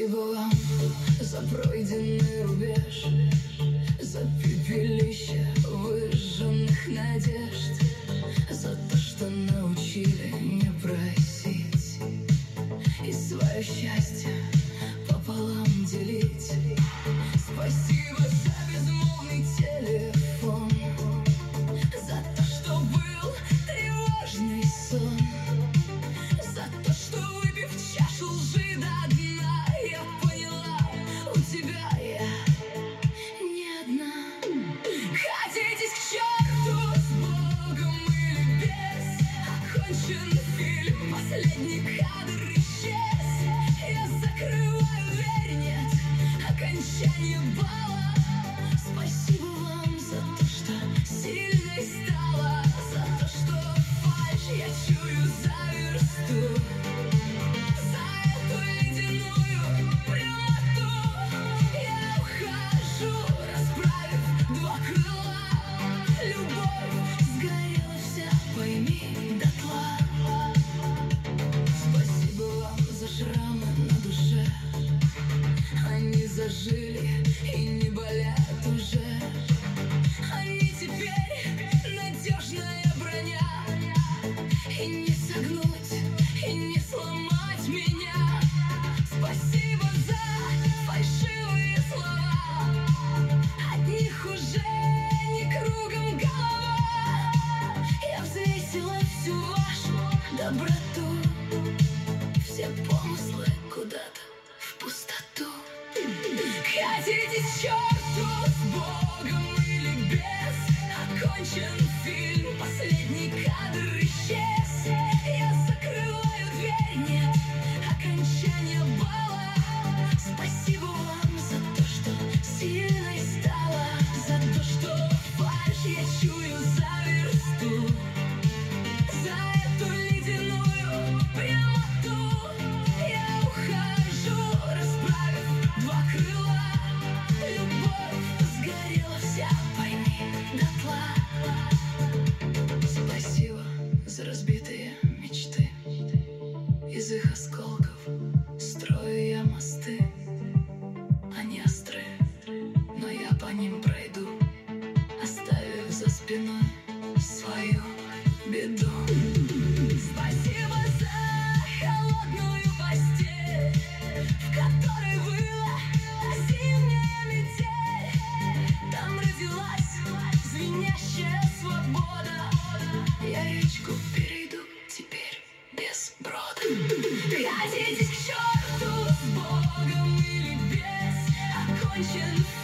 Спасибо вам за пройденный рубеж, за пепелище выжженных надежд, за то, что научили не просить и свое счастье пополам делить. Спасибо за безмолвный телефон, за то, что был тревожный сон, за то, что, выпив чашу лжи до дна, я поняла, у тебя я не одна. Катитесь к черту с Богом или без, окончен фильм, последний кадр исчез. Я закрываю дверь, нет окончания бала. Спасибо вам за то, что сильной стала, за то, что фальшь я чую за версту, за эту ледяную прямоту. Я ухожу, расправив два крыла. Любовь сгорела вся, пойми, дотла. Спасибо вам за шрамы на душе, они зажили и не болят уже. Они теперь надежная броня, и не согнуть, и не сломать меня. Спасибо за фальшивые слова, от них уже не кругом голова. Я взвесила всю вашу доброту, все помыслы куда-то в пустоту. Катитесь к черту с Богом или без, окончен фильм, последний кадр исчез. Я закрываю дверь, нет окончания бала. Спасибо вам за то, что сильной стала, за то, что фальшь я чую за версту, за эту ледяную прямоту. Я ухожу, расправив два крыла. Любовь сгорела вся, пойми, дотла. Спасибо за разбитые мечты, из их осколков строю я мосты. Они острые, но я по ним пройду, оставив за спиной свою беду. Спасибо за холодную постель, в которой выла зимняя метель. Там родилась звенящая свобода. Я речку перейду теперь без брода. Катитесь к черту с Богом или без, окончен